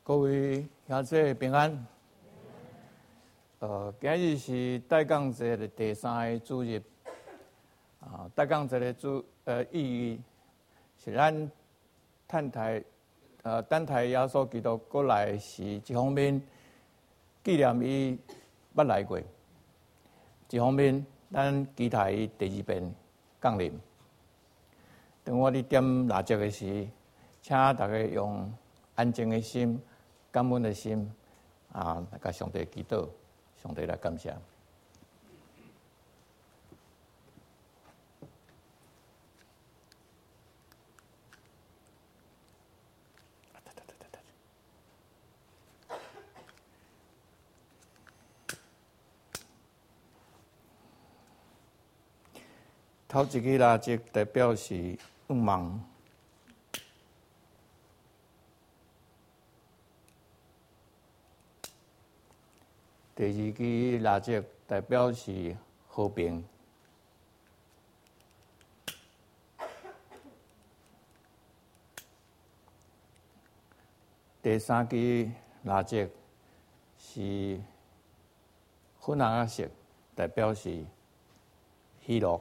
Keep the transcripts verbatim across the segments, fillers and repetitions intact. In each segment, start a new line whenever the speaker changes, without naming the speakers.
各位兄姐平安。呃，今日是戴降节的第三个主日。啊，戴降节的主呃意义是咱探台呃等待耶稣基督过来时，一方面纪念伊捌来过，一方面咱期待伊第二遍降临。当我伫点蜡烛的时，请大家用安静的心、感恩的心啊，来甲上帝祈祷，上帝来感谢。头一支蜡烛代表是愿望，第二支蜡烛代表是和平，第三支蜡烛是粉红色，代表是喜乐。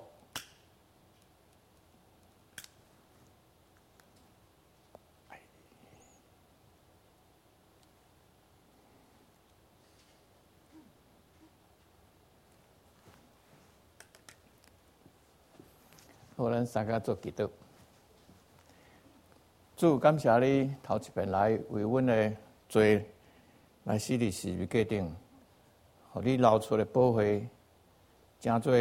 好，咱三个做祈祷。主，感谢你头一遍来为阮的罪来死伫十字架顶，互你流出的宝血，成做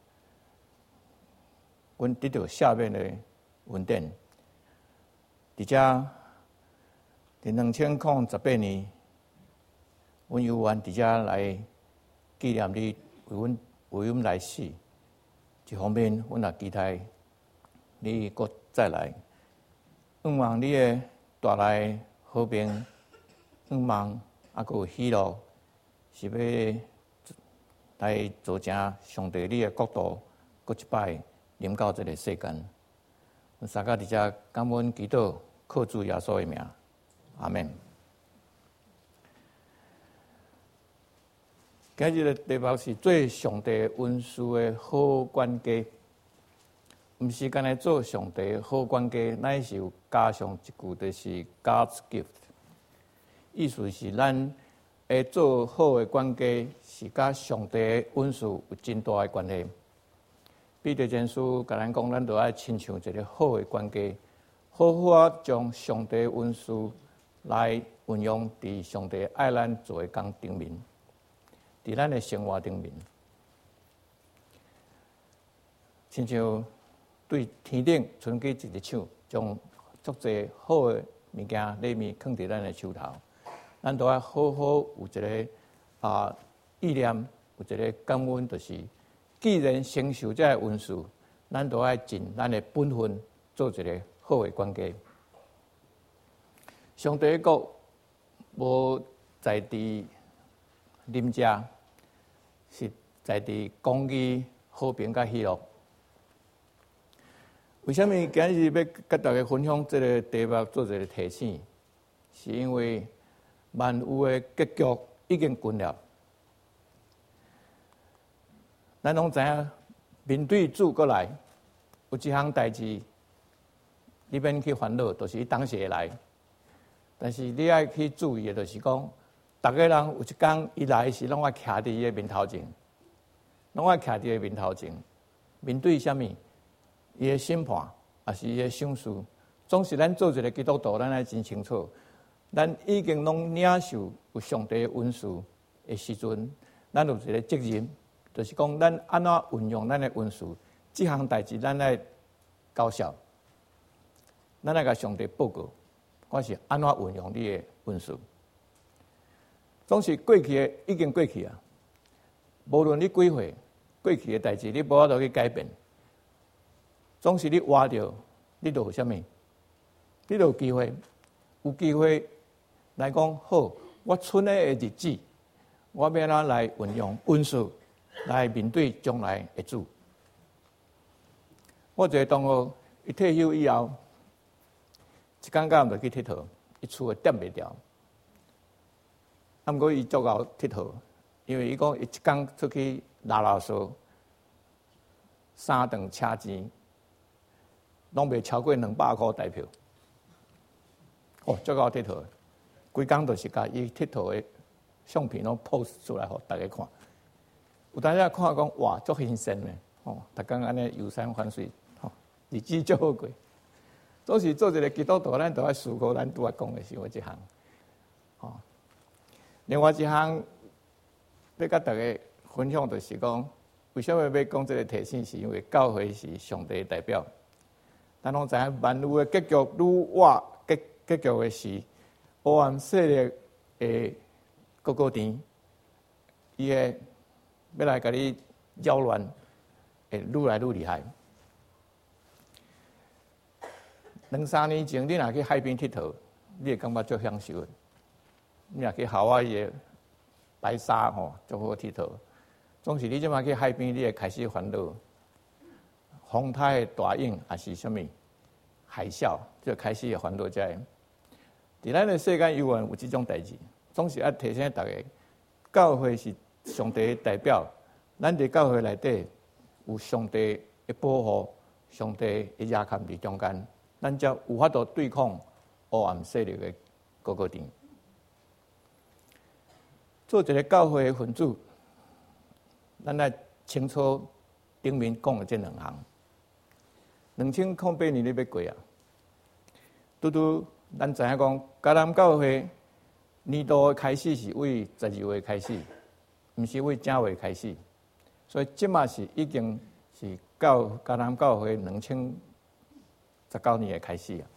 阮得到赦免的恩典。伫遮，伫两千零十八年，阮犹原伫遮来纪念你为阮为阮来死。一方面，阮也期待你搁再来，愿望你的带来和平，愿望还佫有喜乐，是要来做成上帝你的国度，搁一摆临到这个世间。阮三个伫遮感恩祈祷，靠主耶稣的名，阿门。今日的题目是做上帝恩师的好管家，毋是干来做上帝好管家，乃是有加上一句，就是 God's gift。意思是咱会做好的管家，是甲上帝的恩师有真大的关系。彼得前书甲咱讲，咱都爱亲像一个好的管家，好好啊将上帝的恩师来运用伫上帝爱咱做的工顶面。伫咱的生活顶面，亲像对天顶伸起一只手，将足侪好的物件礼物放伫咱的手头，咱都要好好有一个啊意念，有一个感恩，就是既然承受这个恩赐，咱都要尽咱的本分，做一个好的管家。上帝的国无在伫啉食，是在伫公义、和平甲喜乐。为什么今日要甲大家分享这个题目做一个提醒？是因为万有的结局已经近了。咱拢知影，面对主过来，有一项代志，你免去烦恼，就是伊当时会来。但是你爱去注意的，就是讲。逐个人有一天伊来时，拢爱徛伫伊的面头前，拢爱徛伫伊的面头前，面对什么？伊的审判，也是伊的赏赐。总是咱做一个基督徒，咱爱真清楚，咱已经拢领受有上帝的恩赐的时阵，咱有一个责任，就是讲咱安怎运用咱的恩赐，这项代志咱爱高效，咱爱甲上帝报告，我是安怎运用你的恩赐。总是过去的已经过去啊，无论你几岁，过去的代志你无法度去改变。总是你活着，你就有啥物？你就有机会，有机会来讲好，我剩的日子，我要哪来运用恩赐来面对将来的主。我一个同学，伊退休以后，一天到晚就去佚佗，伊厝也踮袂牢。 啊，毋过伊足够佚佗，因为伊讲伊一工出去拉拉梭，三顿车钱，拢袂超过两百箍台票。哦，足够佚佗，规工就是甲伊佚佗的相片拢 post 出来，互大家看。有当时看讲哇，足新鲜的，哦，逐工安尼游山玩水，吼，日子足好过。总是做一个基督徒，咱都要思考咱拄仔讲的是我一项，吼。另外一项要甲大家分享，就是讲，为什么要讲这个提醒？是因为教会是上帝的代表。咱拢知影万物的结局愈活结结局的是黑暗势力的各个甜，伊个要来甲你扰乱，会愈来愈厉害。两三年前，你若去海边佚佗，你会感觉足享受的。你若去夏威夷的白沙吼，足好佚佗。总是你即马去海边，你会开始烦恼，风台的大影还是什么海啸，就开始会烦恼遮。伫咱的世间游玩有即种代志，总是要提醒大家，教会是上帝的代表，咱伫教会内底有上帝的保护，上帝的亚看伫中间。咱才有法度对抗黑暗势力的各个点。做一个教会的分子，咱来清楚顶面讲的这两项。两千零八年你要过啊，拄拄咱知影讲，迦南教会年度的开始是为十二月开始，毋是为正月开始，所以即马是已经是教迦南教会两千。十九年的开始啊，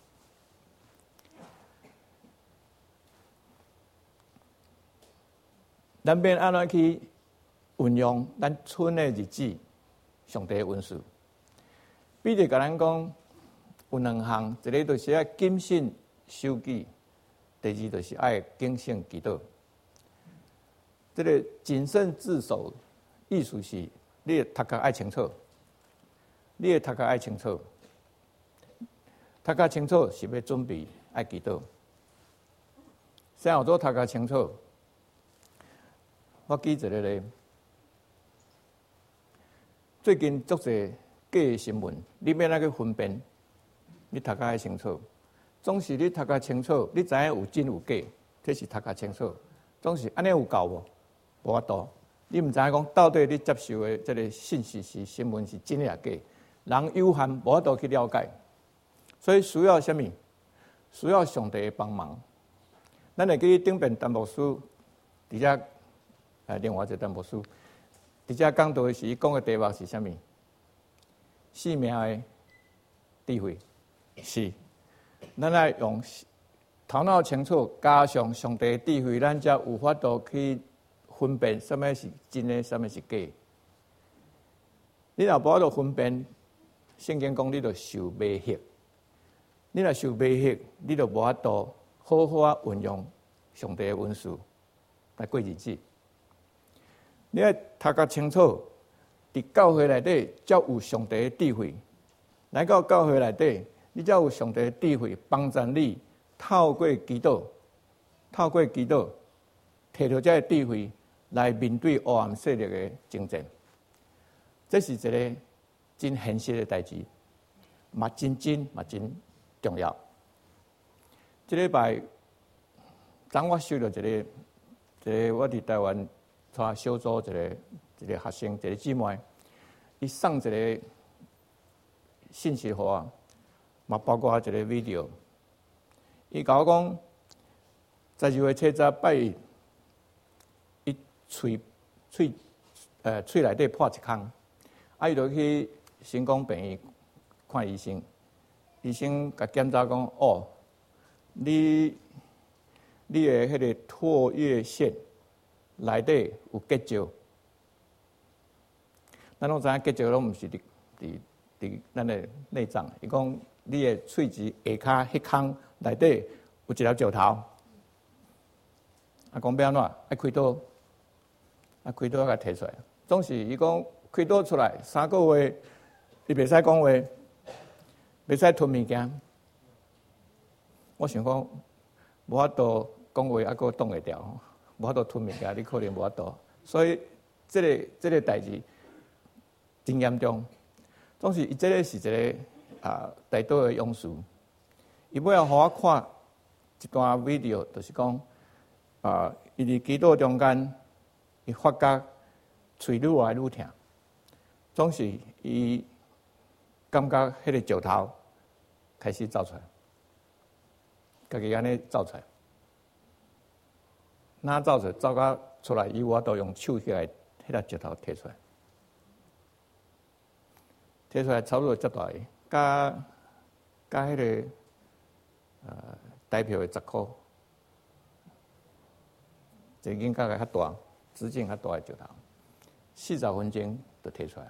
咱变安怎去运用咱春的日子，上帝的恩赐。比如甲咱讲有两项，一个就是要谨慎守纪，第二就是爱敬虔祈祷。这个谨慎自守，意思是你的头壳爱清楚，你的头壳爱清楚。头壳清楚是要准备爱祈祷，啥有做头壳清楚？我举一个例，最近足侪假的新闻，你要哪去分辨？你头壳爱清楚，总是你头壳清楚，你知影有真有假，这是头壳清楚。总是安尼有够无？无法度。你毋知影讲到底你接受的这个信息是新闻是真也假？人有限，无法度去了解。所以需要什么？需要上帝的帮忙。咱会记顶边陈牧师，伫遮呃，另外一个陈牧师，伫遮讲道时讲的题目是什么？生命的智慧是，咱来用头脑清楚，加上上帝的智慧，咱才有法度去分辨什么是真的，什么是假。你若无法度分辨，圣经讲你就受迷惑。你若受迷惑，你就无法度好好啊运用上帝的恩赐来过日子。你要头壳清楚，伫教会内底才有上帝的智慧。来到教会内底，你才有上帝的智慧帮助你透过祈祷，透过祈祷，摕到这个智慧来面对黑暗势力的征战。这是一个真现实的代志，嘛真真嘛真重要。这礼拜，当我收到一个，一个我伫台湾带小组一个一个学生，一个姊妹，伊送一个信息互我，嘛包括一个 video。伊甲我讲，十二月七早拜一，伊喙喙呃喙内底破一孔，啊伊就去成功病院看医生。医生甲检查讲，哦，你你的迄个唾液腺内底有结石。咱拢知影结石拢毋是伫伫伫咱的内脏。伊讲你的喙齿下骹迄孔内底有一条石头。啊，讲要安怎？爱开刀，啊开刀甲摕出来。总是伊讲开刀出来三个月，伊袂使讲话。袂使吞物件，我想讲无法度讲话，还佫挡会掉， 无法度吞物件，你可能无法度。所以，这个这个代志真严重。总是伊这个是一个啊，大岛的勇士。伊尾要互我看一段 video， 就是讲啊，伊伫基督中间，伊发觉喙愈来愈疼，总是伊感觉迄个石头开始走出来，家己安尼走出来，哪走出来？走到出来以后，我都用手起来，迄个石头摕出来，摕出来差不多遮大个，甲甲迄个呃台票的十箍，一个间隔个较大，直径较大个石头，四十分钟就摕出来。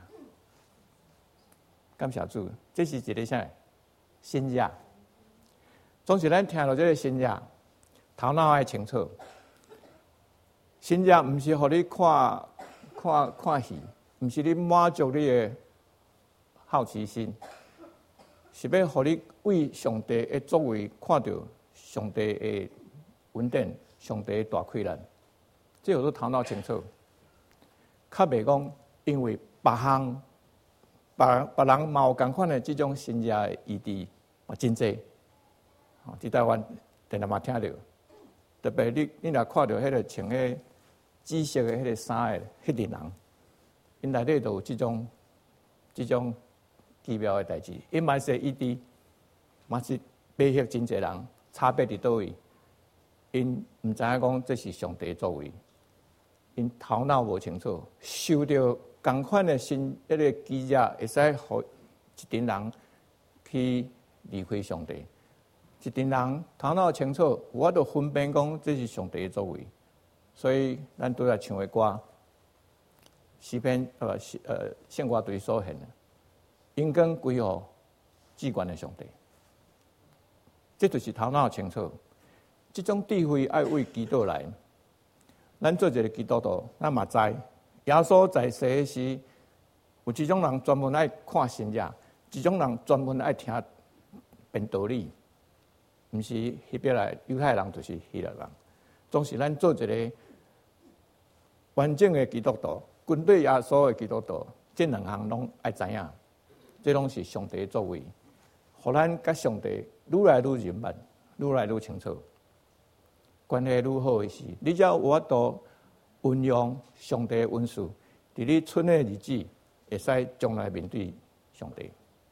感谢主，这是一个啥？新约。总是咱听到这个新约，头脑爱清楚。新约毋是互你看看看戏，毋是你满足你的好奇心，是要互你为上帝的作为看到上帝的稳定、上帝的大亏难。这有都头脑清楚，较袂讲因为别项。别别人嘛有共款的这种新约的议题嘛真济，吼，伫台湾电视嘛听到，特别你你若看到迄个穿迄紫色的迄个衫的迄群人，因内底都有这种这种奇妙的代志。因嘛是议题，嘛是背后真济人差别伫倒位，因毋知影讲这是上帝作为，因头脑无清楚，受到。同款的新一个记者会使互一群人去离开上帝，一群人头脑清楚，我都分辨讲这是上帝的作为，所以咱都来唱的歌，诗篇呃呃圣歌对所献的，应该归乎至高的上帝。这就是头脑清楚，这种智慧爱为基督来。咱做一个基督徒，咱嘛知。耶稣在世时，有一种人专门爱看新约，一种人专门爱听辩道理，毋是迄边来犹太人，就是希腊人。总是咱做一个完整的基督徒，军队耶稣的基督徒，这两项拢爱知影，这拢是上帝的作为，互咱甲上帝愈来愈人密，愈来愈清楚，关系愈好的是，你只要有法度。运用上帝的恩赐，伫你春的日子，会使将来面对上帝。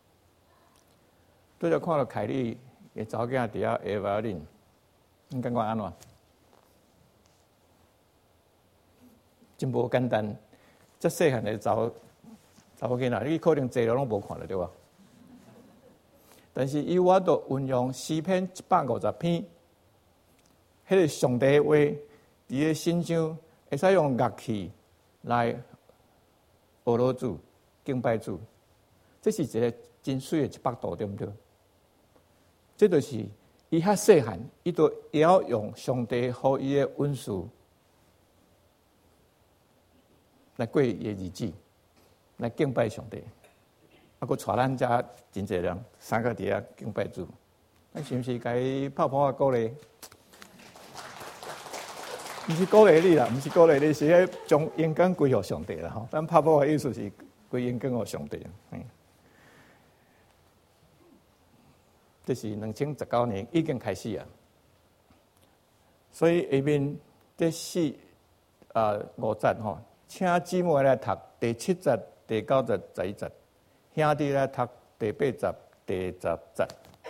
拄则看到凯莉的查某囝伫遐下巴恁，你感觉安怎？真无简单，遮细汉的查某查某囡仔，你可能坐了拢无看到对吧？但是伊有法度运用诗篇一百五十篇，迄个上帝的话，伫个心上。会使用乐器来学罗主、敬拜主，这是一个真水的一百度，对不对？这就是伊较细汉，伊都也要用上帝予伊的恩赐来过伊的日子，来敬拜上帝。啊，佮带咱遮真济人三个伫遐敬拜主，咱是毋是该拍拍啊鼓励？毋是鼓励你啦，毋是鼓励你，是咧将荣光归予上帝啦吼。咱拍波的意思是归荣光予上帝。嗯，这是两千十九年已经开始啊。所以下面这四啊五节吼，请姊妹来读第七节、第九节、十一节，兄弟来读第八节、第十节。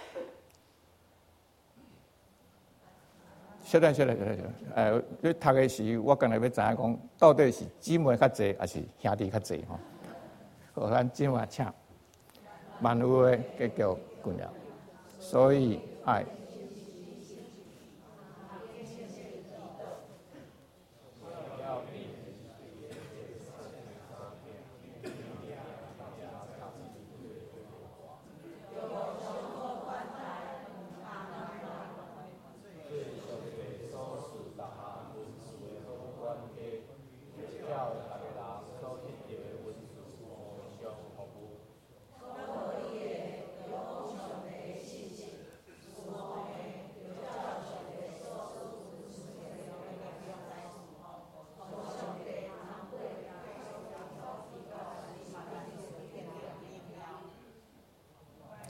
小等小等小等小等，诶，你读的时，我刚才要知影讲，到底是姊妹较济，还是兄弟较济吼？好，咱姊妹请，万物的结局困了，所以爱。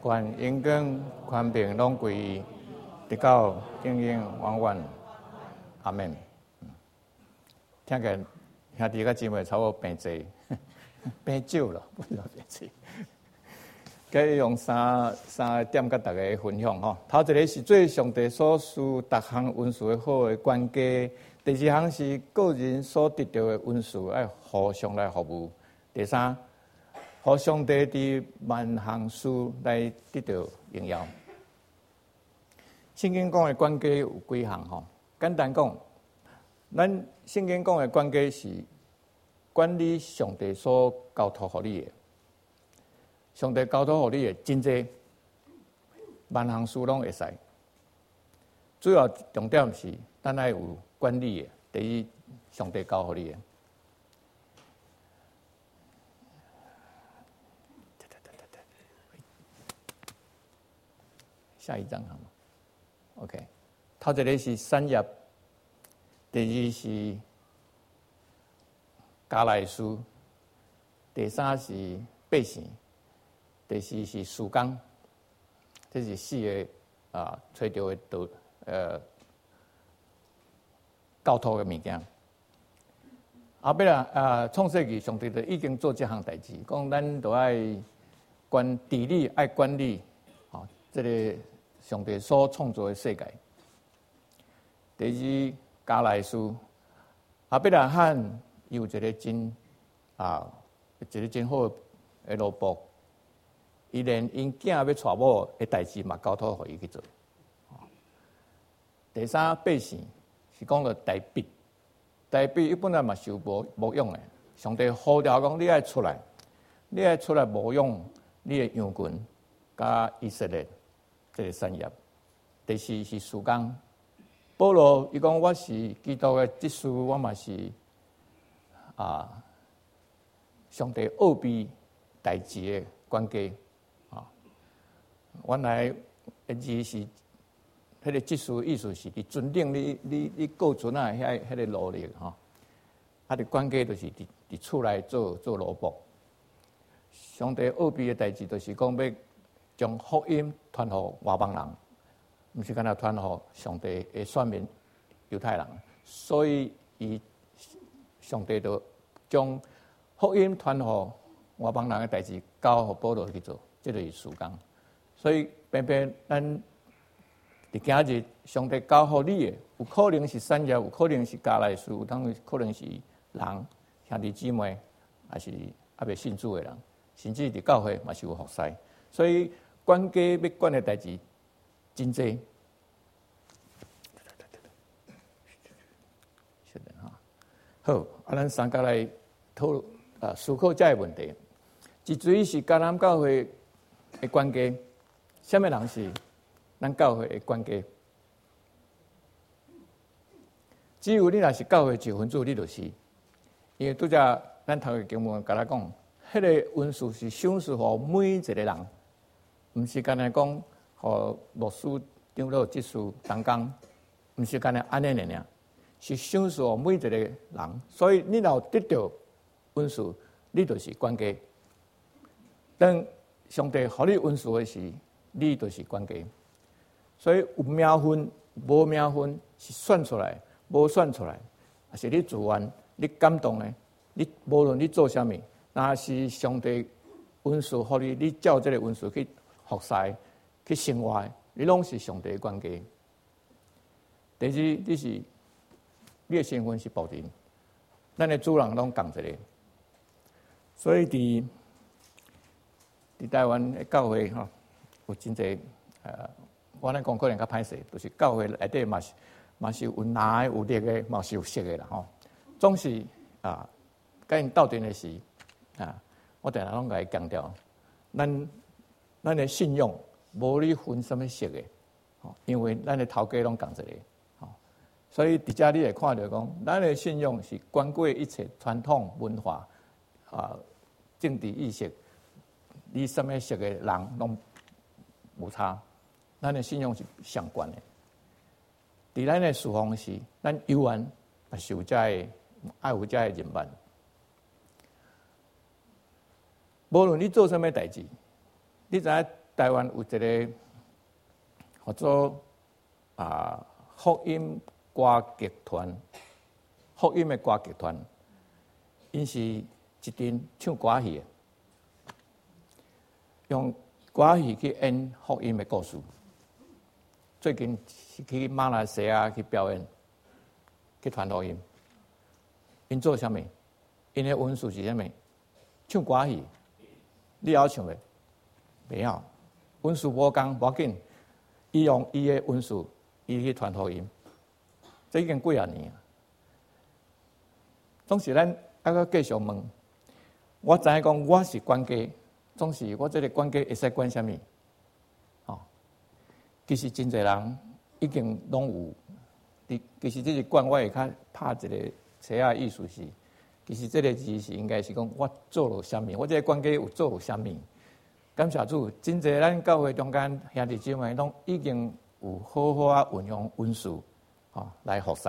愿因根宽平拢归伊，直到永永远远。阿门。听起来兄弟甲姊妹差不多病济，病少了，不是病济。该用三三点甲大家分享吼。头一个是做上帝所赐逐项恩赐的好的管家；第二项是个人所得到的恩赐要互相来服务；第三，互上帝伫万项事来得到荣耀。圣经讲的管家有几项吼？简单讲，咱圣经讲的管家是管理上帝所交托予你的。上帝交托予你的真济，万项事拢会使。主要重点是，咱爱有管理的，第一，上帝交予你的。下一章好吗 ？OK， 头一个是产业，第二是加来书，第三是百姓。第四是事工，这是四个啊，找到的道呃交托的物件。后壁啦啊，创世纪上帝就已经做这项代志，讲咱都爱管治理，爱管理，啊，这个上帝所创造的世界。第二加来书，后壁啦汉有一个真啊，一个真好的萝卜。伊连因囝要娶某的代志嘛，交托互伊去做。第三百姓是讲到代笔，代笔伊本来嘛是有无无用的。上帝呼召讲，你爱出来，你爱出来无用你的羊群，甲以色列这个产业。第四是事工，保罗伊讲我是基督的执事，我嘛是啊上帝奥秘代志的管家。原来的字是，迄个技术意思是伫尊顶你你你顾船啊，遐迄个努力吼。啊，伫管家就是伫伫厝内做做萝卜。上帝奥秘的代志，就是讲要将福音传互外邦人，毋是干那传互上帝的选民犹太人。所以，伊上帝就将福音传互外邦人的代志交互保罗去做，这就是事工。所以偏偏咱伫今日上帝交互你的，有可能是产业，有可能是加来事，有当可能是人兄弟姊妹，还是还未信主的人，甚至伫教会嘛是有服侍。所以管家要管的代志真济。是的哈。好，啊，咱三个来讨论啊思考这个问题。一水是迦南教会的管家。什么人是咱教会的管家？只有你若是教会一分子，你就是。因为拄则咱头个经文甲咱讲，迄个恩赐是赏赐互每一个人，毋是干那讲互牧师、长老、执事、同工，毋是干那安尼尔尔，是赏赐互每一个人。所以你若得到恩赐，你就是管家。当上帝互你恩赐的时，你就是管家，所以有名分无名分是选出来，无选出来，也是你自愿、你感动的。你无论你做啥物，若是上帝恩赐互你，你照这个恩赐去服侍、去生活，你拢是上帝的管家。第二，你是你的身份是保证，咱的主人拢共一个，所以伫伫台湾的教会吼。有真侪呃，我咱讲可能较歹势，就是教会内底嘛是嘛是有男的有力的，嘛是有色的啦吼。总是啊，甲因斗阵的时啊，我定定拢甲伊强调，咱咱的信用无你分什么色的，吼，因为咱的头家拢共一个，吼，所以伫遮你会看到讲，咱的信用是关过一切传统文化啊、政治意识，你什么色的人拢。无差，咱的信用是相关的。伫咱的侍奉时，咱犹原也是有遮个爱有遮个人办。无论你做什么代志，你知影台台湾有一个叫做啊福音歌剧团，福音的歌剧团，因是一阵唱歌戏的，用歌戏去演福音的故事。最近是去马来西亚去表演，去传福音。因做啥物？因的文字是啥物？唱歌戏，你晓唱袂？袂晓。文字无共，无要紧。伊用伊的文字，伊去传福音。这已经几啊年啊。总是咱还阁继续问。我知影讲我是管家，总是我这个管家会使管啥物？哦，其实真侪人已经拢有。其实这是管我会较拍一个册仔意思是。其实这个字是应该是讲我做了啥物，我这个管家有做了啥物。感谢主，真侪咱教会中间兄弟姊妹拢已经有好好啊运用文字，吼、哦、来服侍。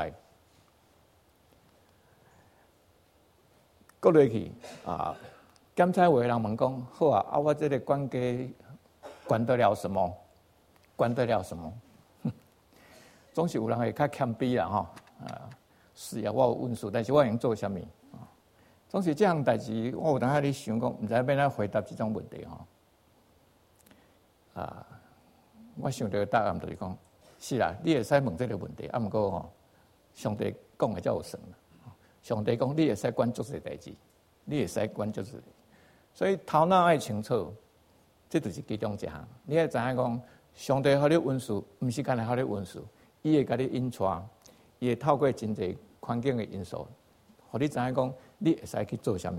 过落去啊，检察会人问讲，好啊，啊我这个管家管得了什么？管得了什么？总是有人会较谦卑啦，吼啊，是啊，我有文字，但是我用做啥物？总是这项代志，我有当下咧想讲，毋知要怎回答这种问题吼。啊，我想到答案就是讲，是啦，你会使问这个问题，啊，毋过吼，上帝讲的才有算啦。上帝讲，你会使管足些代志，你会使管足些，所以头脑爱清楚，这就是其中一项。你要知影讲，上帝互你文字，毋是干来互你文字，伊会甲你引带，伊会透过真侪环境的因素，互你知影讲。你会使去做啥物？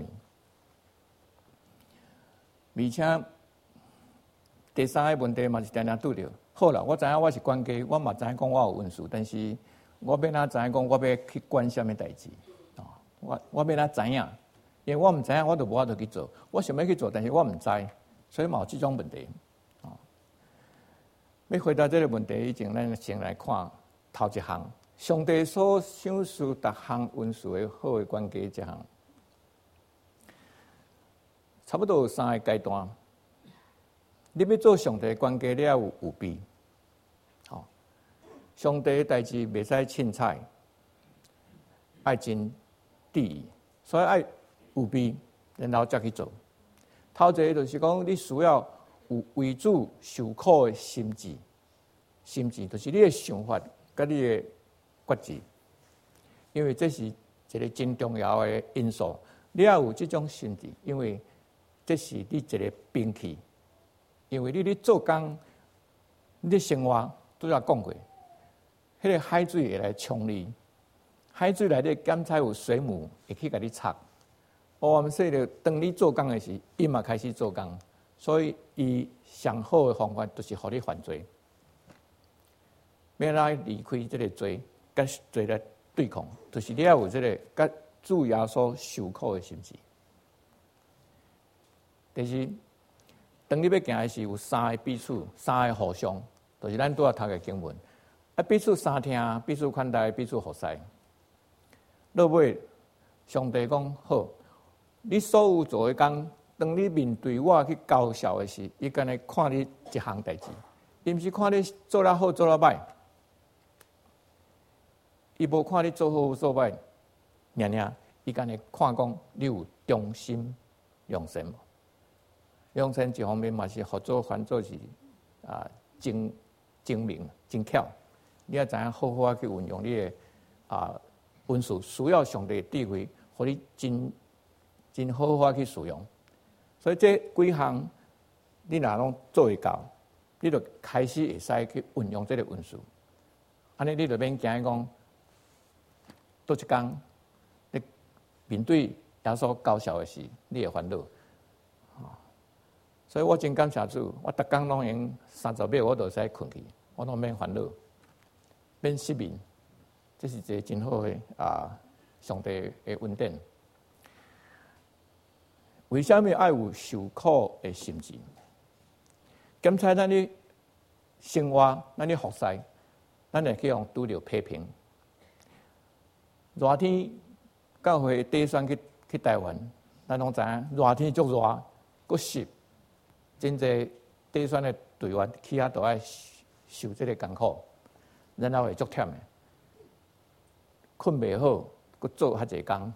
而且第三个问题嘛是常常拄着。好啦，我知影我是管家，我嘛知影讲我有文书，但是我要哪知影讲我要去管啥物代志？哦，我我要哪知影？因为我毋知影，我就无法度去做。我想要去做，但是我毋知，所以嘛有这种问题。哦，要回答这个问题以前，咱先来看头一项。上帝所赏赐逐项文书的好的管家，这项。差不多有三个阶段，你要做上帝的管家，你要有有备。好，上帝的代志袂使凊彩，爱真注意，所以爱有备，然后才去做。头一个就是讲，你需要有为主受苦的心志，心志就是你的想法，甲你的决志，因为这是一个真重要的因素。你要有这种心志，因为这是你一个兵器，因为你咧做工，你咧生活都要讲过，迄个海水会来冲你，海水内底检查有水母会去甲你插。我们说着，当你做工的时，伊嘛开始做工，所以伊上好的方法就是互你犯罪，要来离开这个罪，甲罪来对抗，就是你要有这个甲主耶稣受苦的心志。第四，当你要行的时，有三个彼此，三个互相，就是咱拄仔读的经文。啊，彼此相听，彼此款待，彼此服侍。落尾，上帝讲好，你所有做的工，当你面对我去交效的时，伊干来看你一项代志，伊毋是看你做了好做了歹，伊无看你做好做歹，尔尔，伊干来看讲你有忠心良善无？良善一方面嘛是合作犯做是啊精精明精巧，你要知影好好啊去运用你的啊文书，需要上帝的智慧，互你真真好好啊去使用。所以这几项你若拢做会到，你就开始会使去运用这个文书。安尼你就免惊讲，倒一工你面对耶稣高效的时，你会烦恼。所以我真感谢主，我逐工拢用三十秒，我就使困去，我拢免烦恼，免失眠，这是一个真好的啊，上帝的恩典。为什么爱有受苦的心志？检查咱的生活，咱的服侍，咱会去用拄着批评。热天教会第选去去台湾，咱拢知影热天足热，佫湿。真侪底选的队员起啊都爱受这个艰苦，然后会足忝的，困袂好，佮做较济工，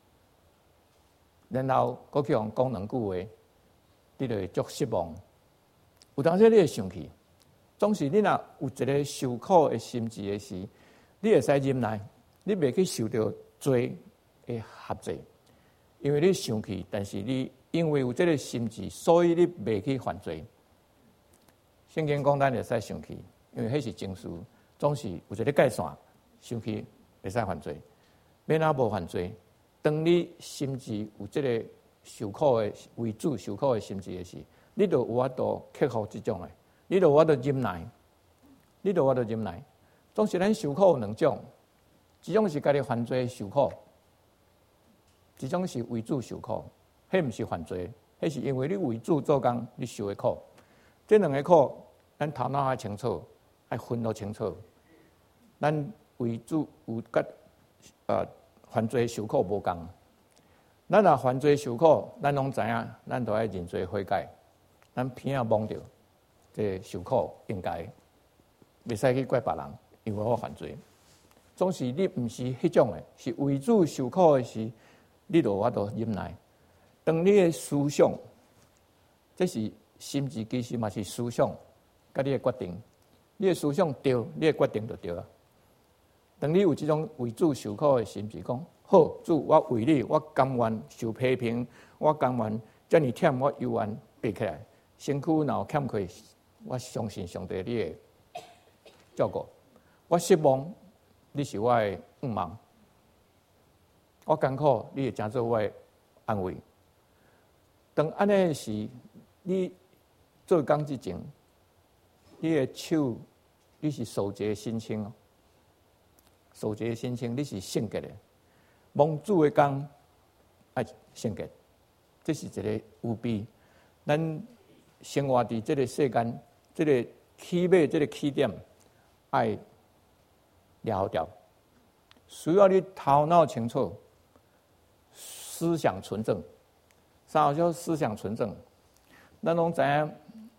然后佮去互讲两句话，你就会足失望。有当时你会生气，总是你若有一个受苦的心志的时，你会使忍耐，你袂去受到罪的辖制，因为你生气，但是你因为有这个心志，所以你袂去犯罪。圣经讲咱会使生气，因为迄是情绪，总是有一个界线，生气会使犯罪。免啊无犯罪，当你心志有这个受苦的为主受苦的心志的时，你就有法度克服这种的，你就有法度忍耐，你就有法度忍耐。总是咱受苦有两种，一种是家己犯罪受苦，一种是为主受苦。迄毋是犯罪，迄是因为你为主做工，你受的苦。这两个苦，咱头脑爱清楚，爱分得清楚。咱为主有甲呃犯罪受苦无共。咱若犯罪受苦，咱拢知影，咱都爱认罪悔改。咱偏要忘掉，这受苦应该袂使去怪别人，因为我犯罪。总是你毋是迄种的，是为主受苦的时，你就有法度忍耐。当你的思想，这是心志，其实嘛是思想，甲你的决定。你的思想对，你的决定就对了。当你有这种为主受苦的心志，讲好，主，我为你，我甘愿受批评，我甘愿遮尔忝，我犹原爬起来。身躯若有欠亏，我相信上帝你会照顾。我失望，你是我的帮忙。我艰苦，你会真做我的安慰。当安尼时，你做工之前，你的手你是守节心清哦，守节心清，你是圣洁的。蒙主的工爱圣洁，这是一个有比咱生活伫这个世间，这个起码这个起点爱了掉，需要你头脑清楚，思想纯正。啥叫思想纯正？咱拢知影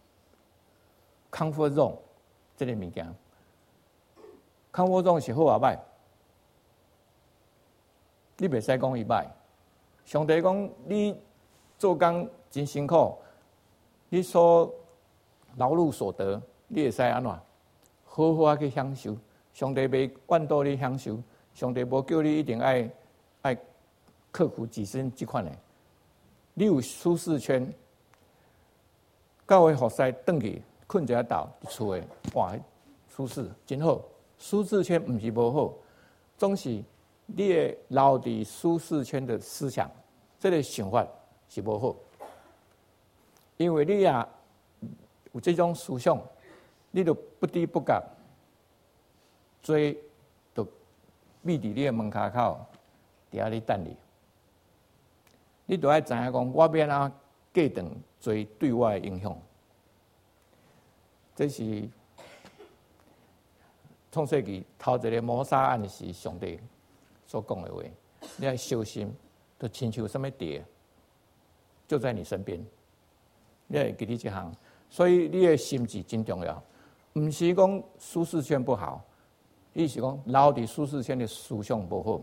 comfort zone 这个物件 ，comfort zone 是好也歹，你袂使讲伊歹。上帝讲你做工真辛苦，你所劳碌所得，你会使安怎？好好啊去享受。上帝袂怨倒你享受，上帝无叫你一定爱爱刻苦己身这款的。你有舒适圈，到位服侍转去困一下倒伫厝诶，哇，舒适真好。舒适圈毋是无好，总是你会留伫舒适圈的思想，这个想法是无好。因为你也有这种思想，你就不知不觉，罪就秘伫你的门骹口，伫遐咧等你。你都要知影讲，我要安怎隔断罪对我的影响。这是创世纪头一个摩沙案是上帝所讲的话。你要小心，就亲像什么蝶，就在你身边。你要记得这项，所以你的心智真重要。毋是讲舒适圈不好，意思讲留伫舒适圈的思想不好。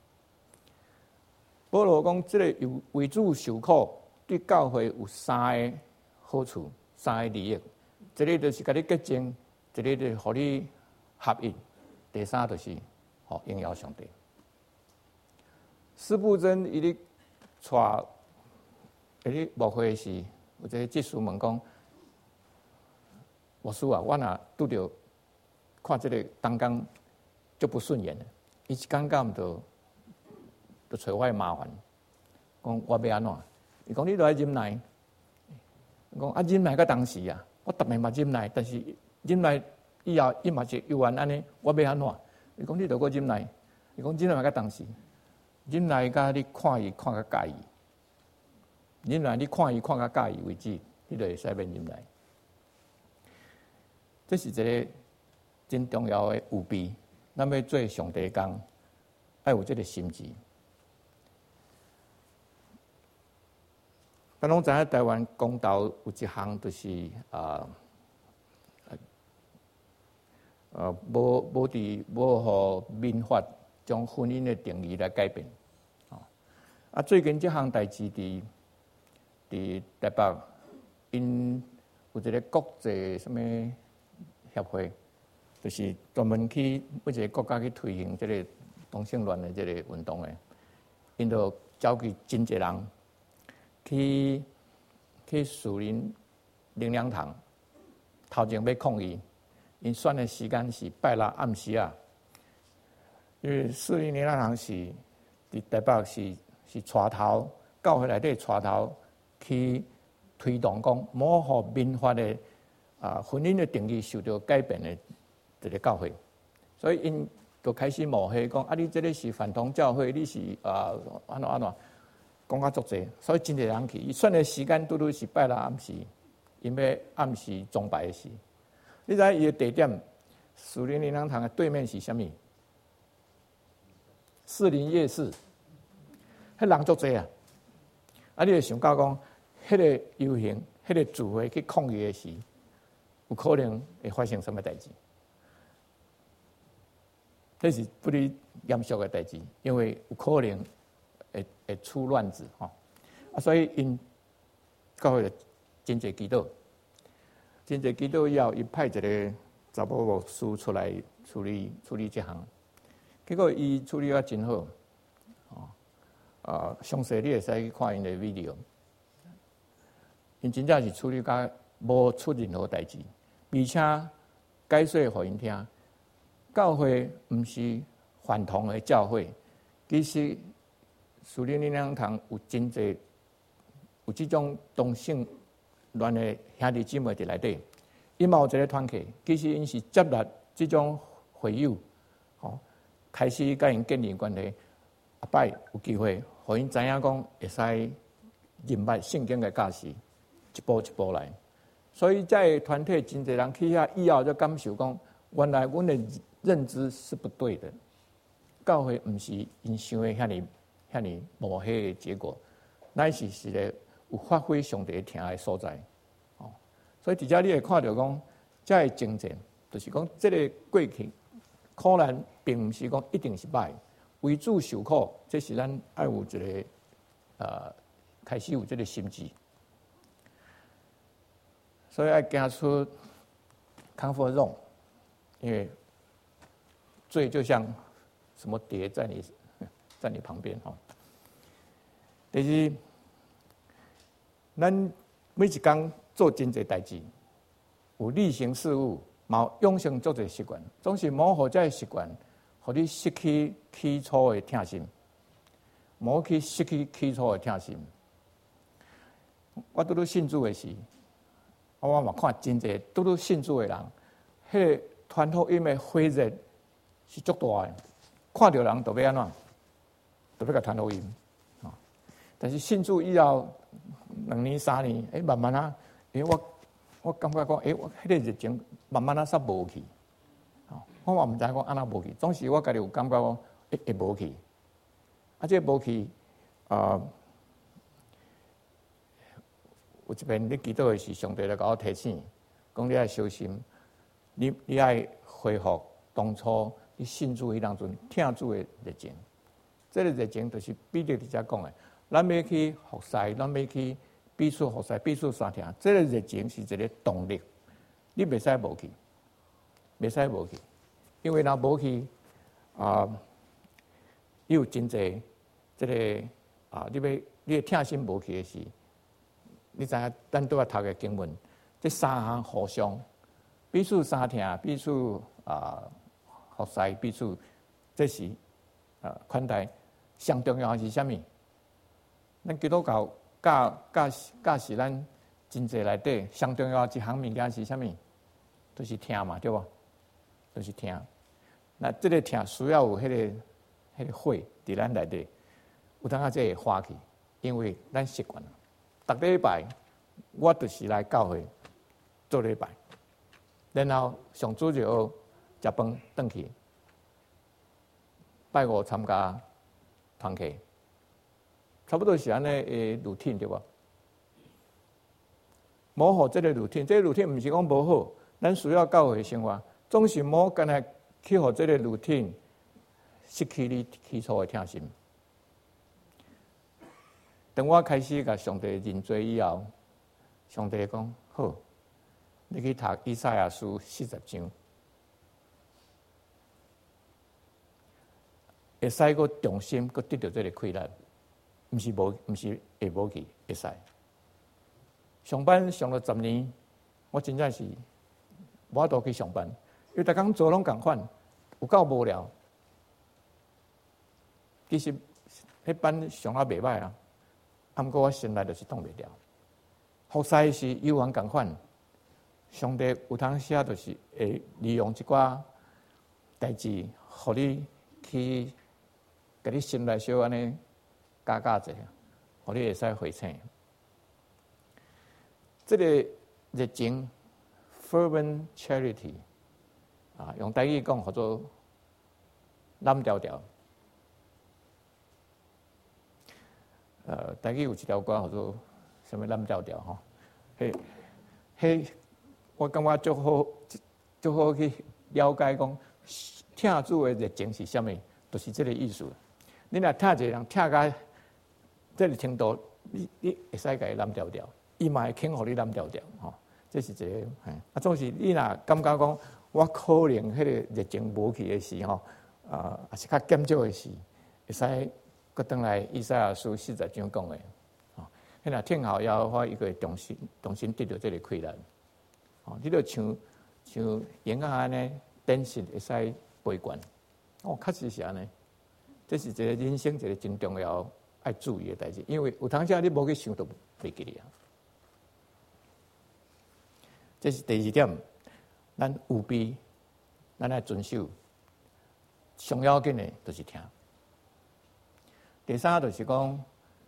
保罗讲，这个为主受苦对教会有三个好处，三个利益。一个就是甲你结晶，一个就是互你合一，第三就是互荣耀上帝。司布真伊咧带伊咧牧会时，有一个祭司问讲：牧师啊，我若拄着看这个当工就不顺眼了，伊一感觉就。就找我麻烦，讲我要安怎？伊讲你都要忍耐。讲啊忍耐到当时啊，我逐暝嘛忍耐，但是忍耐以后伊嘛是犹原安尼，我要安怎？伊讲你著搁忍耐。伊讲忍耐到当时，忍耐甲你看伊看甲介意，忍耐你看伊看甲介意为止，你著会使免忍耐。这是一个真重要的有备，咱要做上帝工，爱有这个心志。 咱拢知影台湾公道有一项就是啊，呃，无无伫无互民法将婚姻的定义来改变。啊，最近这项代志伫伫台北，因有一个国际什么协会，就是专门去每一个国家去推行这个同性恋的这个运动的，因就召集真侪人去去树林灵粮堂，头前要抗议，因选的时间是拜六暗时啊，因为树林灵粮堂是伫台北是。是带头教会内底带头去推动讲，模糊民法的啊婚姻的定义受到改变的一个教会，所以因就开始抹黑讲啊，你这个是反同教会，你是啊安怎安怎讲啊足济，所以真侪人去。伊选的时间拄拄是拜六暗时，因为暗时崇拜的时。你知伊的地点，树林灵粮堂的对面是啥物？士林夜市。迄人足济啊！啊，你会想到讲，迄个游行、迄个聚会去抗议的时，有可能会发生什么代志？这是不离严肃的代志，因为有可能会会出乱子吼。啊，所以因教会真侪祈祷，真侪祈祷以后，伊派一个查某牧师出来处理处理这项，结果伊处理啊真好。啊，详细你会使去看因的 video， 因真正是处理甲无出任何代志，而且解说互因听，教会毋是反同的教会，其实树林灵粮堂有真侪有即种同性恋的兄弟姊妹伫内底，因嘛有一个团体，其实因是接纳即种会友，吼，开始甲因建立关系，后摆有机会。互因知影讲会使认捌圣经的教示，一步一步来。所以在团体真侪人去遐以后，就感受讲，原来阮的认知是不对的。教会毋是因想的遐尼遐尼抹黑的结果，乃是是个有发挥上帝听的所在。哦，所以伫遮你会看到讲，遮的精神，就是讲这个过去苦难并毋是讲一定是歹。为主受苦，这是咱爱有一个呃开始有这个心智，所以爱行出 comfort zone， 因为罪就像什么蝶在你在你旁边哈。但是咱每一天做真侪代志，有例行事务，嘛养成做侪习惯，总是模糊这习惯。互你失去起初的疼心，无去失去起初的疼心。我拄拄信主的时，我嘛看真侪拄拄信主的人，迄个传福音的火热是足大的，看到人就要安怎，就要甲传福音。但是信主以后两年三年，诶、欸，慢慢啊，诶、欸，我我感觉讲，诶、欸，我迄个热情慢慢啊煞无去。我嘛毋知讲安那无去，总是我家己有感觉讲会会无去，啊，这无去啊，有一遍你祈祷的是上帝来甲我提醒，讲你爱小心，你你爱恢复当初你信主迄当阵听主的热情，这个热情就是彼得伫遮讲的，咱要去服侍，咱要去彼此服侍，彼此相听，这个热情是一个动力，你袂使无去，袂使无去。因为若无去啊，你有真侪即个啊，你要你的疼心无去的时，你知影咱拄仔读的经文，这三项互相彼此相听，彼此啊服侍，彼此这是啊款待。上重要的是啥物？咱基督教教教教是咱真侪内底上重要一项物件是啥物？就是听嘛，对无？就是听。那这个听需要有迄、那个、迄个火伫咱内底，有当下这会花去，因为咱习惯了。逐礼拜我就是来教会做礼拜，然后上主日食饭转去，拜五参加团契，差不多是安尼诶 routine 对无？ 无好这个 routine， 这个 routine 不是讲无好，咱需要教会的生活，总是无干来去互这个 routine 失去你起初的疼心。等我开始甲上帝认罪以后，上帝讲好，你去读以赛亚书四十章，会使个重新个得到这个快乐，毋是无，毋是会无去，会使。上班上了十年，我真正是无法度去上班，因为逐工做拢共款，有够无聊。其实迄班上啊袂歹啊，啊毋过我心内就是挡袂了。服侍是有缘共款，上帝有通时就是会利用一寡代志，互你去，甲你心内小安尼加加者，互你会使回醒。这个热情 fervent charity 啊，用台语讲叫做蓝调调。呃，台语有一条歌叫做什么蓝调调吼，迄迄我感觉足好，足好去了解讲听主的热情是啥物，就是这个意思。你若听一个人听甲这个程度，你你会使甲伊蓝调调。伊嘛会肯互你蓝调调吼，这是一个嘿。啊，总是你若感觉讲，我可能迄个热情无去的时吼，啊，也是较减少的时，会使搁转来以赛亚书四十章讲的，吼，迄若听后要话，伊个重新重新得到这个快乐，吼，你著像像演啊安尼，电视会使陪伴，哦，确实是安尼，这是一个人生一个真重要爱注意的代志，因为有当时你无去想都袂记哩啊。这是第二点，咱务必咱来遵守。上要紧的，就是听。第三就是讲，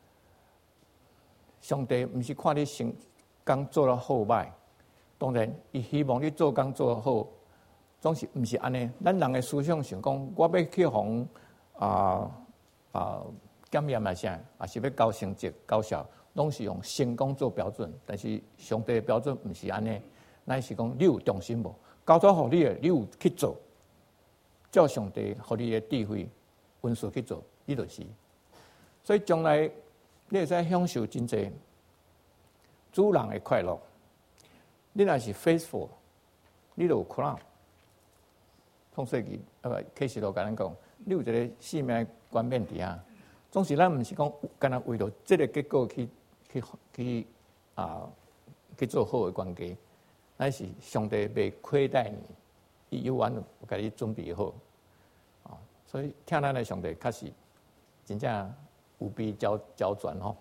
上帝毋是看你成工做了好歹，当然，伊希望你做工做好，总是毋是安尼。咱人的思想想讲，我要去互啊啊检验啊啥，也是要交成绩、高效，拢是用成功做标准。但是上帝的标准毋是安尼。乃是讲，你有重心无？交托互你的，你有去做，照上帝互你的智慧、温顺去做，你就是。所以将来你会使享受真济主人的快乐。你若是 faithful， 你就有 crown。创世纪啊不，启示录甲咱讲，你有一个性命冠冕伫遐。总是咱毋是讲干那为了这个结果去去去啊去做好的关系。乃是上帝袂亏待你，伊有缘有甲你准备好，啊，所以听咱的上帝确实真正有必交交转吼。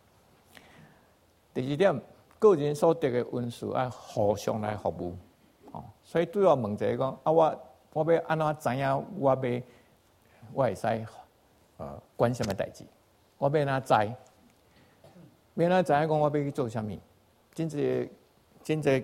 第二点，个人所得的恩赐爱互相来服务，哦，所以对我问一个讲啊，我我要安怎知影我要我会使呃管什么代志？我要安怎知？要安怎知影讲我要去做啥物？真济真济。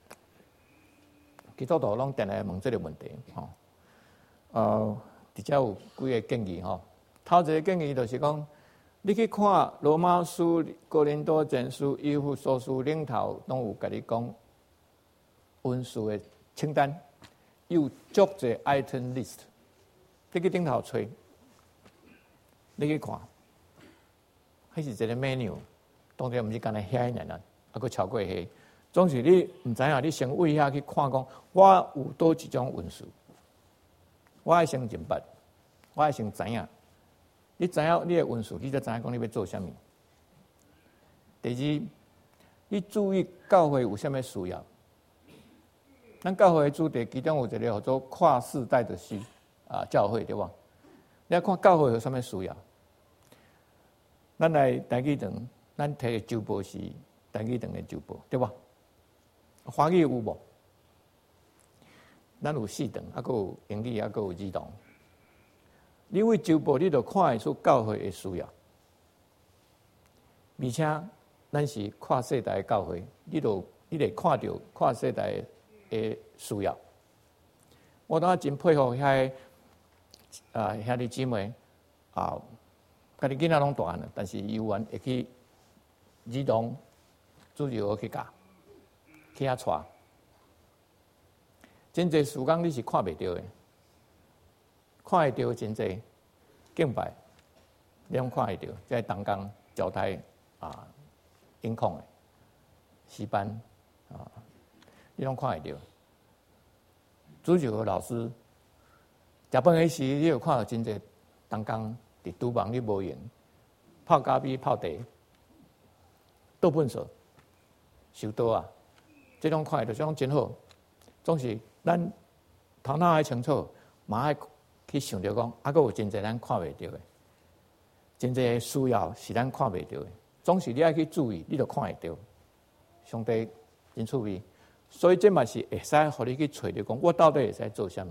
基督徒拢定来问这个问题，吼，呃，直接有几个建议吼。头一个建议就是讲，你去看罗马书、哥林多前书、以弗所书领头，拢有甲你讲恩赐的清单，有足侪 item list， 你去顶头吹，你去看，迄是一个 menu， 当然毋是干那遐尔啊，还佫超过迄。总是你毋知影，你先位遐去看讲，我有多一种运势，我爱先认捌，我爱先知影。你知影你的运势，你才知影讲你要做啥物。第二，你注意教会有啥物需要。咱教会的主题其中有一个叫做跨世代的需啊教会对吧？你要看教会有啥物需要。咱来台语堂，咱摕的周报是台语堂的周报，对吧？华语有无？咱有四堂，还佫有英语，还佫有儿童。你为周报，你就看会出教会的需要，而且咱是跨世代的教会，你就你得看到跨世代的需要。我当真佩服遐啊兄弟姊妹啊，家己囡仔拢大汉了，但是有缘会去儿童主日学去教。 去遐带，真侪事工你是看袂到的，看会到真侪敬拜，你拢看会到，在东港教台啊，音控的诗班啊，你拢看会到。主日的老师，食饭的时，你有看到真侪东港伫厨房你无用，泡咖啡、泡茶、倒粪扫、收刀啊，这种看会到，这种真好。总是咱头脑爱清楚，嘛爱去想着讲，啊，佫有真侪咱看袂到的，真侪需要是咱看袂到的。总是你爱去注意，你就看会到。上帝真趣味。所以这嘛是会使，互你去找着讲，我到底会使做啥物？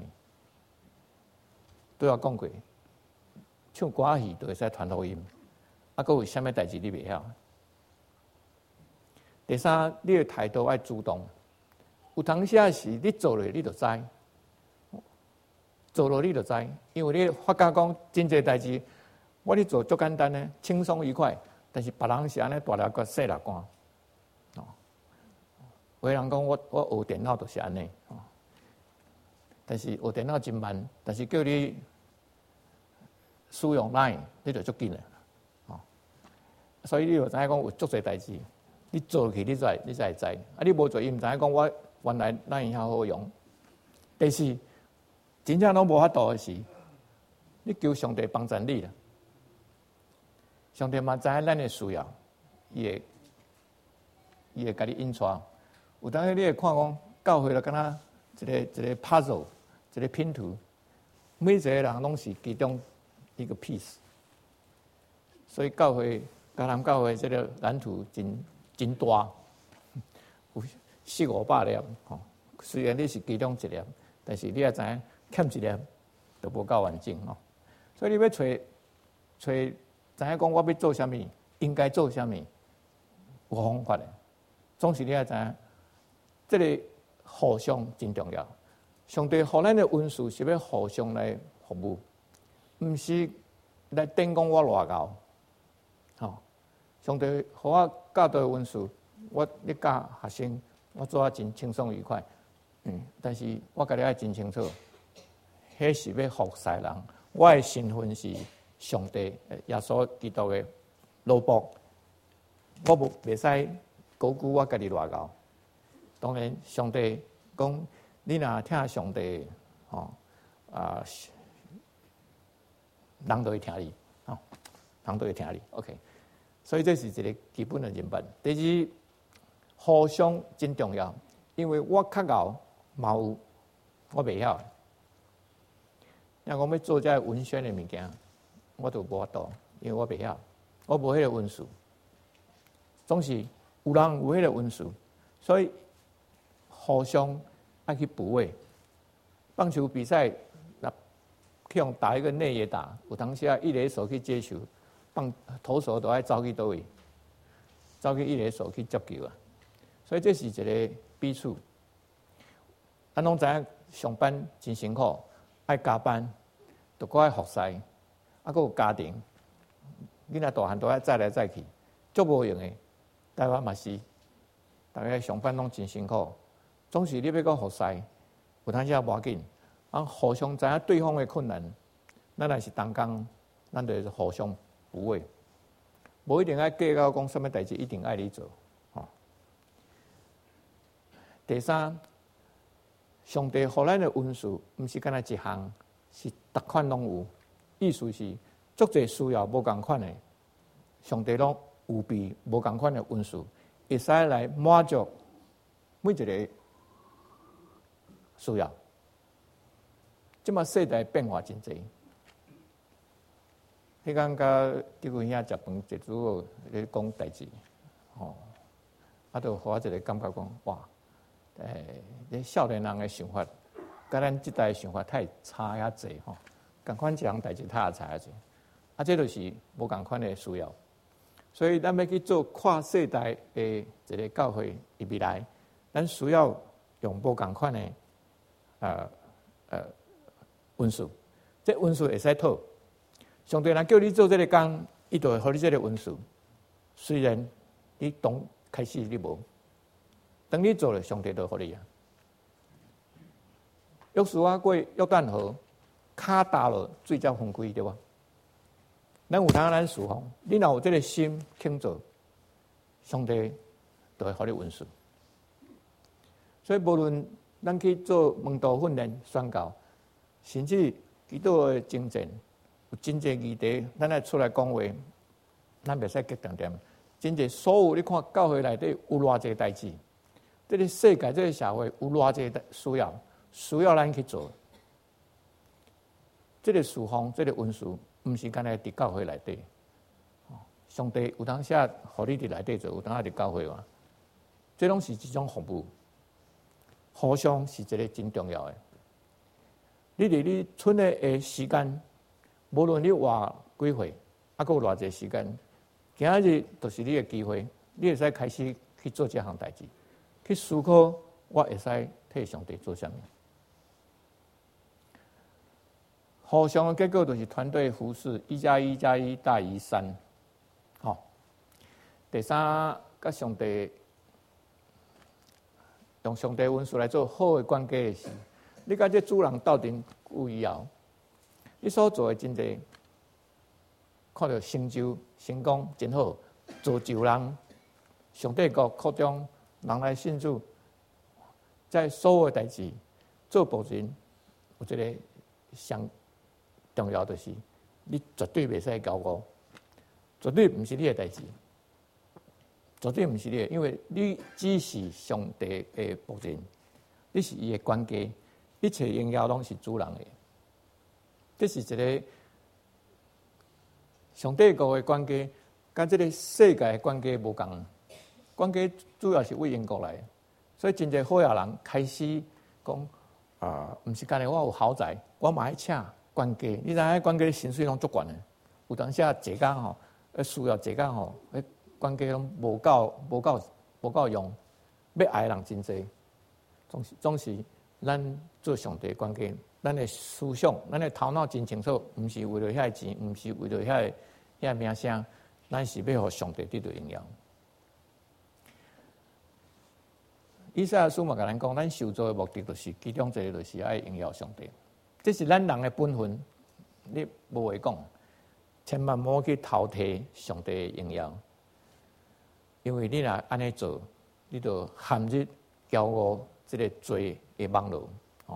都要讲过，唱歌戏都会使传福音，啊，佫有啥物代志你袂晓？第三，你的态度爱主动。有当时是你做了，你就知；做了你就知，因为你发觉讲真侪代志，我咧做足简单呢，轻松愉快，但是别人是安尼大了个细了干。有人讲我我学电脑就是安尼，但是学电脑真慢，但是叫你使用 Line， 你就足紧了，哦，所以你就知影讲有足侪代志，你做起你才你才会知，啊，你无做伊毋知影讲我原来 Line 遐好用，但是真正拢无法度的是，你求上帝帮助你啦，上帝嘛知影咱的需要，伊会伊会甲你引带。有当时你会看讲，教会就敢若一个一个 puzzle， 一个拼图，每一个人拢是其中一个 piece。所以教会，台南教会这个蓝图真真大，有四五百粒。吼，虽然你是其中一粒，但是你也知影欠一粒就无够完整吼。所以你要找找知影讲我要做啥物，应该做啥物，有方法的。总是你也知影。这个互相真重要，上帝互咱的恩赐是要互相来服务，毋是来等讲我偌高。吼，上帝互我教导恩赐，我咧教学生，我做啊真轻松愉快。嗯，但是我家己爱真清楚，迄是要服侍人，我的身份是上帝耶稣基督的奴仆，我无袂使高估我家己偌高。当然，上帝讲，你若听上帝，吼啊，人都会听你，吼，人都会听你。OK， 所以这是一个基本的人品。第二，互相真重要，因为我较敖嘛有我袂晓。若讲要做这文宣的物件，我都无法度，因为我袂晓，我无迄个文书。总是有人有迄个文书，所以。互相爱去补位，棒球比赛，那去用打一个内野打，有当时啊一垒手去接球，棒投手都爱走去倒位，走去一垒手去接球啊。所以这是一个彼此。咱拢知影上班真辛苦，爱加班，都搁爱服侍，啊，搁有家庭，囡仔大汉都爱载来载去，足无用诶。台湾嘛是，大家上班拢真辛苦。总是你要讲服侍，有当时也无要紧，啊，互相知影对方的困难，咱若是同工，咱就是互相补位，无一定爱计较讲什么代志一定爱你做，吼。第三，上帝互咱的恩赐，毋是干那一项，是逐款拢有，意思是足侪需要无共款的，上帝拢有备无共款的恩赐，会使来满足每一个。需要，即马世代变化真济。迄间甲伫位遐食饭，一组咧讲代志，吼，啊，就互我一个感觉讲，哇，诶，你少年人的想法，甲咱即代想法太差遐济吼，共款一项代志太差遐济，啊，这就是无共款的需要。所以咱要去做跨世代的一个教会入面来，咱需要用无共款的。呃呃，温书，这温书会使讨。上帝若叫你做这个工，伊就会互你这个温书。虽然你懂开始你无， 当你做了，上帝就给你啊。约书亚过约旦河，脚踏了，水才分开，对吧？咱有通咱侍奉，你若有这个心肯做，上帝就会给你允许。所以无论咱去做门徒训练、宣教，甚至基督的征战，有真济议题，咱来出来讲话，咱袂使激动点。真济所有你看教会内底有偌济代志，这个世界、这个社会有偌济需要，需要咱去做。这个侍奉、这个运输，毋是干那伫教会内底。上帝有当时啊，互你伫内底做，有当时伫教会嘛。这拢是一种服务，互相是一个真重要的。你伫你剩的诶时间，无论你活几岁，啊，佫有偌济时间，今仔日就是你的机会，你会使开始去做这项代志，去思考我会使替上帝做啥物。互相的结果就是团队服侍，一加一加一大于三。好、哦，第三，甲上帝用上帝运输来做好的关系的事。你甲这主人斗阵有以后，你所做的真济，看到成就成功真好，造就人，上帝国扩张，人来信主，在所有的代志做保证，有一个上重要就是，你绝对袂使交误，绝对毋是你的代志，绝对毋是你的，因为你只是上帝的保证，你是伊的管家，一切荣耀拢是主人的。这是一个上帝国的管家，甲这个世界的管家无共。管家主要是为英国来的，所以真侪好野人开始讲啊，毋是干咧，我有豪宅，我嘛爱请管家。你知影管家薪水拢足悬的，有当时啊坐工吼，需要坐工吼，诶管家拢无够无够无够用，要爱的人真侪，总是总是咱做上帝管家，咱的思想，咱的头脑真清楚，毋是为了遐钱，毋是为了遐遐名声，咱是要互上帝得到荣耀。以赛亚书嘛，甲咱讲，咱受造的目的就是其中一个，就是爱荣耀上帝。这是咱人的本分，你无话讲，千万莫去偷摕上帝的荣耀，因为你若安尼做，你就陷入骄傲这个罪的网络。哦，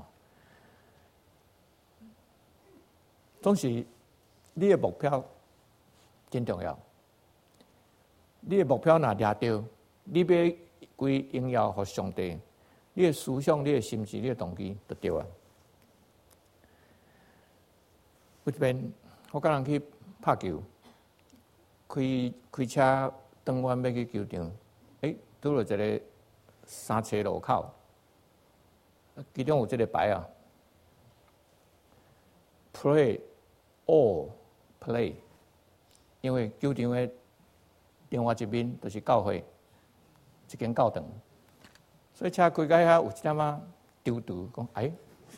总是你的目标真重要，你的目标若抓到，你要归荣耀给上帝，你的思想、你的心智、你的动机就对啊。有一遍，我甲人去拍球，开开车转弯要去球场，诶，拄了一个三车路口，其中有一个牌啊 ，Play all play， 因为球场的另外一面就是教会。一间教堂，所以车开到遐有一点仔丢丢，讲哎，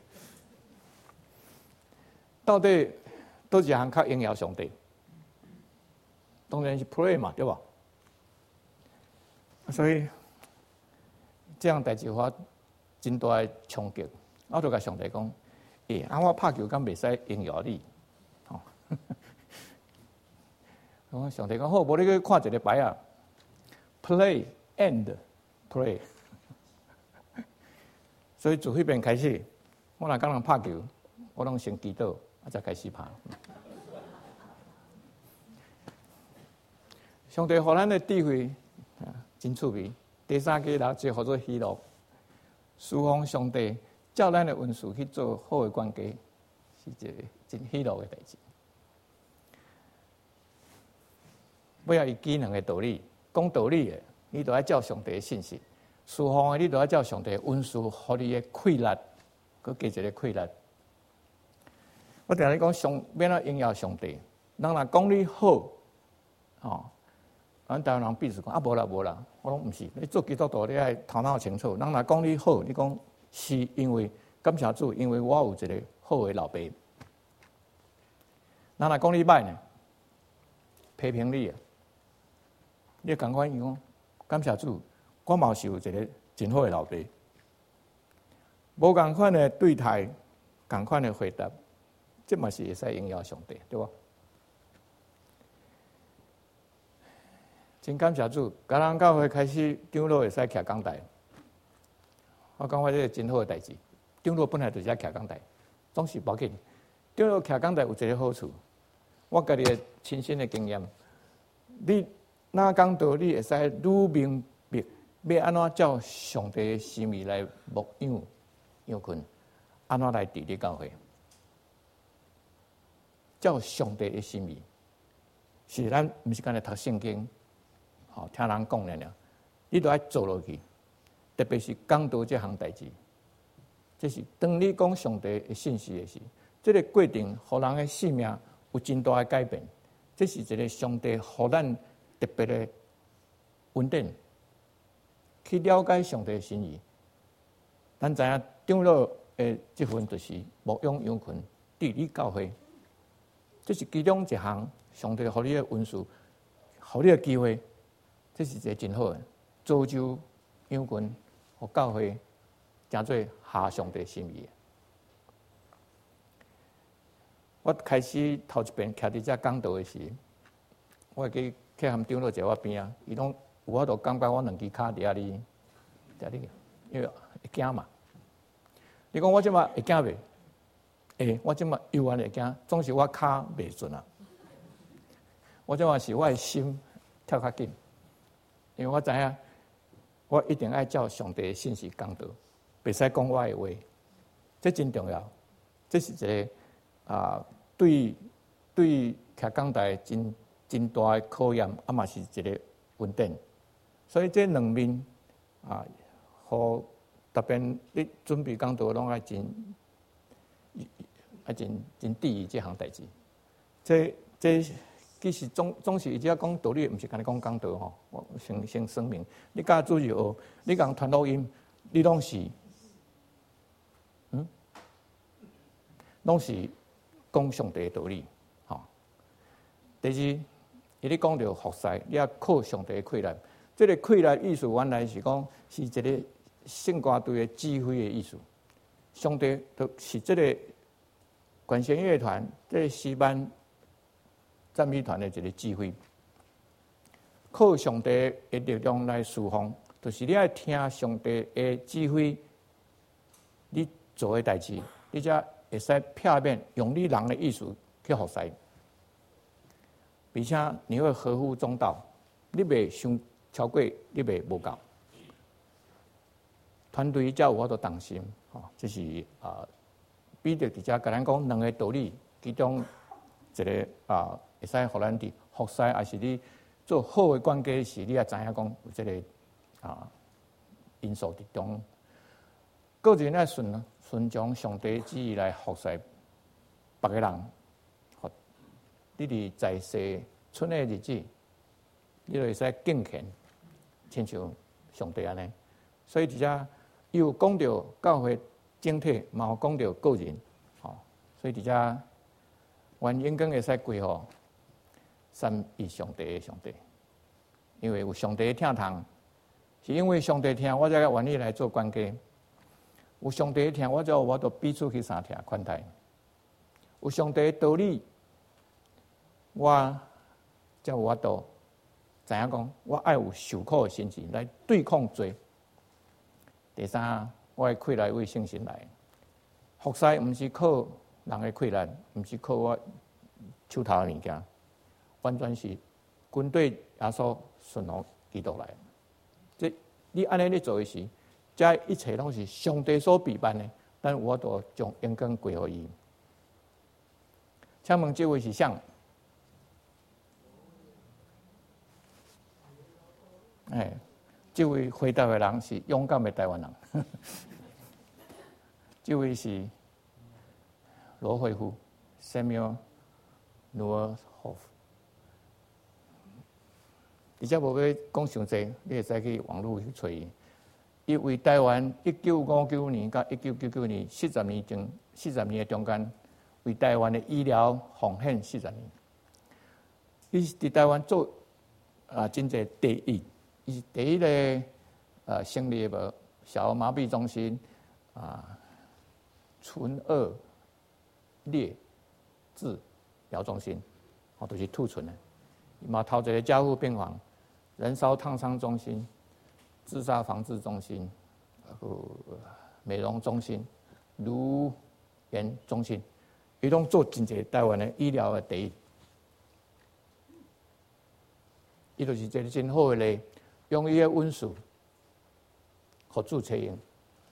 到底倒一项较荣耀上帝？当然是 pray 嘛，对吧？所以这样代志发真大的冲击，我就甲上帝讲：，诶、欸，啊我拍球敢袂使荣耀你？吼、哦，我上帝讲好，无你去看一个牌啊 ，play。And pray， 所以自迄边开始，我若甲人拍球，我拢先祈祷，啊才开始拍。上帝互咱的智慧真趣味。第三个人就叫做喜乐，侍奉上帝，照咱的运势去做好的关系，是一个真喜乐的代志。不要伊记两个道理，讲道理的。你都要照上帝的信息，侍奉的你都要照上帝的运输，互你的快乐，佮加一个快乐。我定日讲上免了荣耀上帝，人若讲你好，哦，咱台湾人必须讲啊，无啦无啦，我讲毋是，你做基督徒你爱头脑清楚。人若讲你好，你讲是因为感谢主，因为我有一个好的老爸。人若讲你歹呢，批评你啊，你共款伊讲。感谢主，我嘛是有一个真好的老爸。无共款的对待，共款的回答，这嘛是会使荣耀上帝，对吧？真感谢主，甲咱教会开始长老会使徛讲台。我讲我这个真好的代志。长老本来就是徛讲台，总是无紧。长老徛讲台有一个好处，我家己的亲身的经验，你哪讲道，你会使愈明白要安怎照上帝的心意来牧养。养群安怎来治理教会？照上帝的心意，是咱毋是干来读圣经，吼听人讲了了，你都要做落去。特别是讲道这项代志，这是当你讲上帝的信息的时，这个过程，互人的性命有真大的改变。这是一个上帝互咱特别的稳定，去了解上帝的心意。咱知影。长老的这份就是牧养羊群、治理教会，这是其中一项上帝给你的恩赐，给你的机会，这是一个真好的造就羊群和教会，成做下上帝心意。我开始头一遍徛伫遮讲道的时，我会记去含长老坐我边啊，伊拢有法度感觉我两支骹伫遐哩，伫哩，因为会惊嘛。你讲我即马会惊袂？诶，我即马游玩会惊，总是我骹袂准啊。我即马是我的心跳较紧，因为我知影，我一定爱照上帝的信息讲道，袂使讲我的话，这真重要。这是一个啊，对对徛讲台真真大的考验，啊嘛是一个稳定。所以这两面啊，互。特别你准备讲道，拢爱真爱真真注意这项代志。这这其实总总是伊只讲道理，毋是干你讲讲道吼。我先先声明，你甲主日学，你讲传录音，你拢是嗯，拢是讲上帝的道理吼。第二，伊咧讲到服侍，你要靠上帝的气力。这个气力意思原来是讲是一个。圣歌队的指挥的意思，上帝就是这个管弦乐团、这个诗班赞美团的一个指挥，靠上帝的力量来侍奉，就是你要听上帝的指挥，你做的代志，你才会使片面用你人的意思去服侍，并且你会合乎中道，你袂伤超过，你袂无够。团队才有法度同心，吼，这是啊，彼得伫遮甲咱讲两个道理，其中一个啊，会使互咱伫服侍，还是你做好的关系时，你也知影讲有这个啊因素伫中。个人爱顺顺从上帝旨意来服侍别个人，吼，你伫在世春的日子，你就会使敬虔，亲像上帝安尼。所以伫遮。又讲到教会整体，嘛有讲到个人，吼，所以伫遮，原应该会使归乎三一上帝的上帝，因为有上帝的听堂，是因为上帝听，我才愿意来做关系；有上帝的听，我才有法度彼此去相听款待；有上帝的道理，我才有法度知影讲，我爱有受苦的心情来对抗罪。第三，我的气力为圣神来，服侍毋是靠人的气力，毋是靠我手头的物件，完全是军队耶稣顺从基督来。这你安尼咧做的时，这一切拢是上帝所备办的，但我都将应该归互伊。请问这位是谁？哎。这位回答的人是勇敢的台湾人，这位是罗惠夫 Samuel Newhoff。而且无要讲伤济，你会使去网络去找伊。伊为台湾一九五九年到一九九九年四十年前四十年的中间，为台湾的医疗奉献四十年。伊是伫台湾做啊真济第一。伊第一个呃成立无小儿麻痹中心啊，唇腭裂治疗中心，哦，都是兔唇的。嘛，头一个加护病房、燃烧烫伤中心、自杀防治中心、呃美容中心、乳研中心，伊拢做真侪台湾的医疗的第一。伊就是一个真好的例，用伊的温数，合助采用。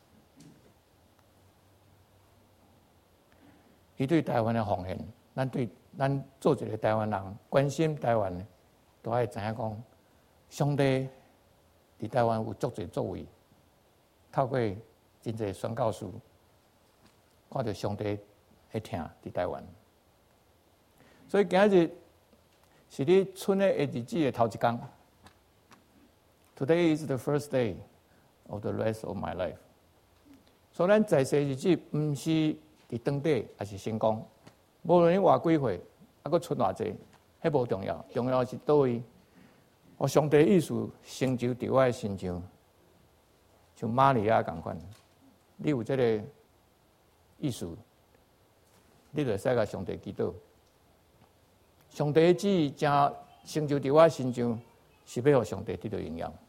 伊对台湾的奉献，咱对咱做一个台湾人，关心台湾的，都爱知影讲，上帝伫台湾有足侪作为，透过真侪宣教士，看到上帝会听伫台湾。所以今日是你春的日子的头一天。Today is the first day of the rest of my life。所以咱在世日子，毋是伫当地，还是成功。无论你活几岁，还佫剩偌济，迄无重要。重要是倒位，我上帝意思成就伫我的身上，像玛利亚共款。你有这个意思，你就使甲上帝祈祷。上帝的旨意正成就伫我身上，是要互上帝得到荣耀。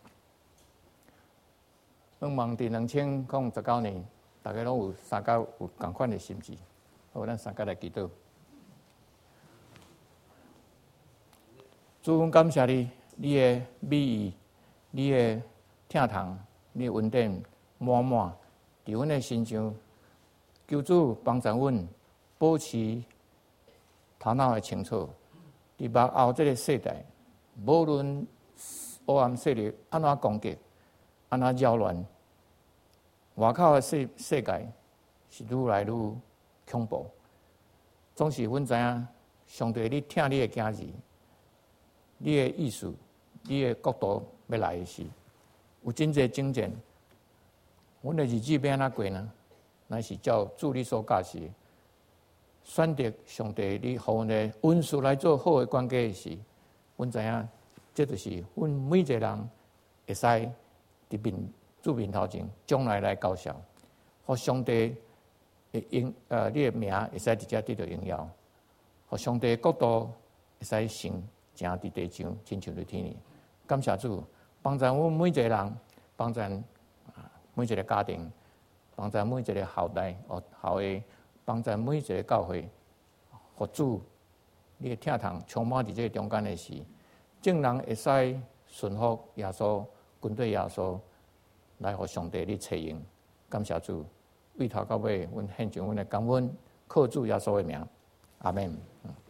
盼望伫两千零十九年，大家拢有三甲有共款的心志。好，咱三甲来祈祷。主，阮感谢你，你的美意，你的疼痛，你的恩典满满伫阮的身上。求主帮助阮保持头脑的清楚。伫幕后这个世代，无论黑暗势力安怎攻击，安怎扰乱，外口的世世界是愈来愈恐怖。总是阮知影，上帝你听你的囝儿，你的意思，你的国度要来的时，有真侪征战，阮的日子要安怎过呢？乃是照主你所教示。选择上帝，你互阮的恩赐来做好的关键时，阮知影，这就是阮每一个人会使伫面主面头前，将来来高效，互上帝的应呃，你的名会使直接得到荣耀，互上帝的国度会使成正伫地上，亲像伫天里。感谢主，帮助阮每一个人，帮助每一个家庭，帮助每一个后代哦后裔。帮助每一个教会，互主你的疼痛充满伫这个中间的时，众人会使顺服耶稣，跟对耶稣，来互上帝你采用。感谢主，为头到尾，阮献上阮的感恩，靠主耶稣的名，阿门。